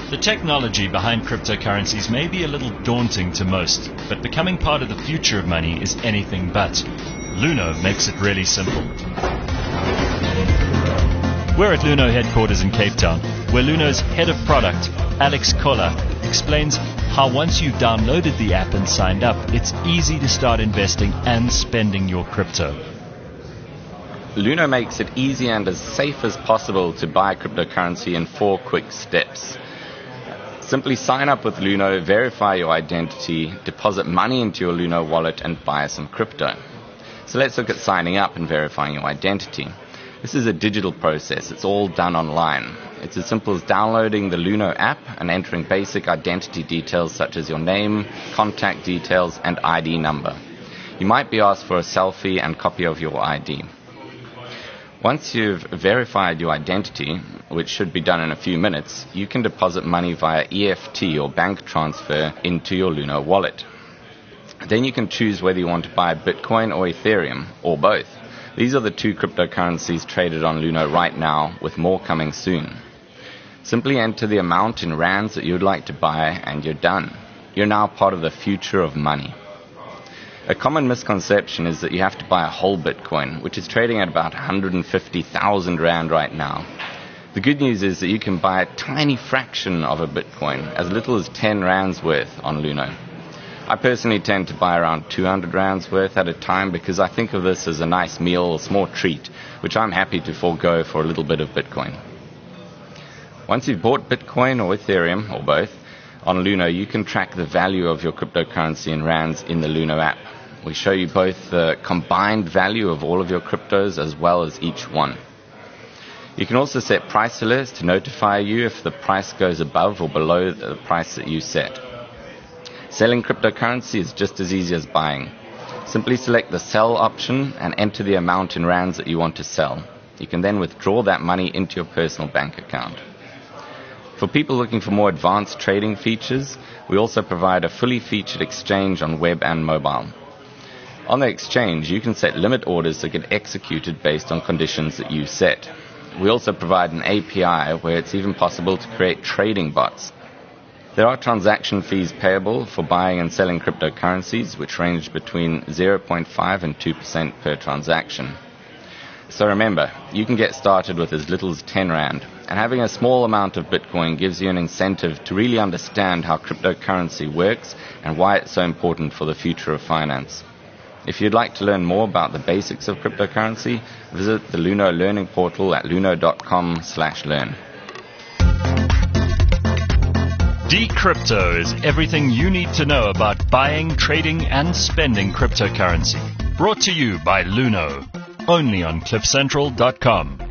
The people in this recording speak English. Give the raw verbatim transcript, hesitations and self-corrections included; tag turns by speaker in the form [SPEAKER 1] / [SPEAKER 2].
[SPEAKER 1] The technology behind cryptocurrencies may be a little daunting to most, but becoming part of the future of money is anything but. Luno makes it really simple. We're at Luno headquarters in Cape Town, where Luno's head of product, Alex Koller, explains how once you've downloaded the app and signed up, it's easy to start investing and spending your crypto.
[SPEAKER 2] Luno makes it easy and as safe as possible to buy cryptocurrency in four quick steps. Simply sign up with Luno, verify your identity, deposit money into your Luno wallet and buy some crypto. So let's look at signing up and verifying your identity. This is a digital process. It's all done online. It's as simple as downloading the Luno app and entering basic identity details such as your name, contact details and I D number. You might be asked for a selfie and copy of your I D. Once you've verified your identity, which should be done in a few minutes, you can deposit money via E F T or bank transfer into your Luno wallet. Then you can choose whether you want to buy Bitcoin or Ethereum, or both. These are the two cryptocurrencies traded on Luno right now, with more coming soon. Simply enter the amount in rands that you'd like to buy and you're done. You're now part of the future of money. A common misconception is that you have to buy a whole Bitcoin, which is trading at about one hundred fifty thousand Rand right now. The good news is that you can buy a tiny fraction of a Bitcoin, as little as ten Rands worth on Luno. I personally tend to buy around two hundred Rands worth at a time because I think of this as a nice meal, a small treat, which I'm happy to forego for a little bit of Bitcoin. Once you've bought Bitcoin or Ethereum, or both, on Luno, you can track the value of your cryptocurrency in Rands in the Luno app. We show you both the combined value of all of your cryptos as well as each one. You can also set price alerts to notify you if the price goes above or below the price that you set. Selling cryptocurrency is just as easy as buying. Simply select the sell option and enter the amount in Rands that you want to sell. You can then withdraw that money into your personal bank account. For people looking for more advanced trading features, we also provide a fully featured exchange on web and mobile. On the exchange, you can set limit orders that get executed based on conditions that you set. We also provide an A P I where it's even possible to create trading bots. There are transaction fees payable for buying and selling cryptocurrencies, which range between zero point five and two percent per transaction. So remember, you can get started with as little as ten Rand, and having a small amount of Bitcoin gives you an incentive to really understand how cryptocurrency works and why it's so important for the future of finance. If you'd like to learn more about the basics of cryptocurrency, visit the Luno Learning Portal at luno dot com slash learn.
[SPEAKER 1] Decrypto is everything you need to know about buying, trading and spending cryptocurrency. Brought to you by Luno, only on cliff central dot com.